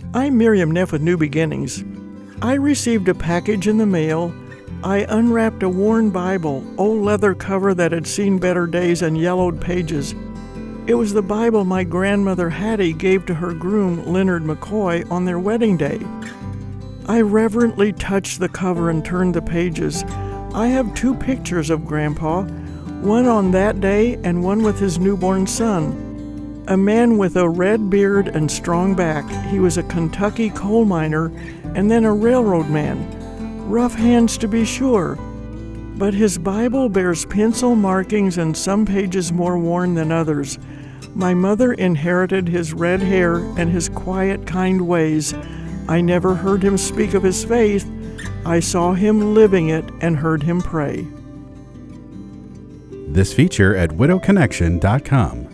I'm Miriam Neff with New Beginnings. I received a package in the mail. I unwrapped a worn Bible, old leather cover that had seen better days and yellowed pages. It was the Bible my grandmother Hattie gave to her groom, Leonard McCoy, on their wedding day. I reverently touched the cover and turned the pages. I have 2 pictures of Grandpa, one on that day and one with his newborn son. A man with a red beard and strong back. He was a Kentucky coal miner and then a railroad man. Rough hands to be sure, but his Bible bears pencil markings and some pages more worn than others. My mother inherited his red hair and his quiet, kind ways. I never heard him speak of his faith. I saw him living it and heard him pray. This feature at widowconnection.com.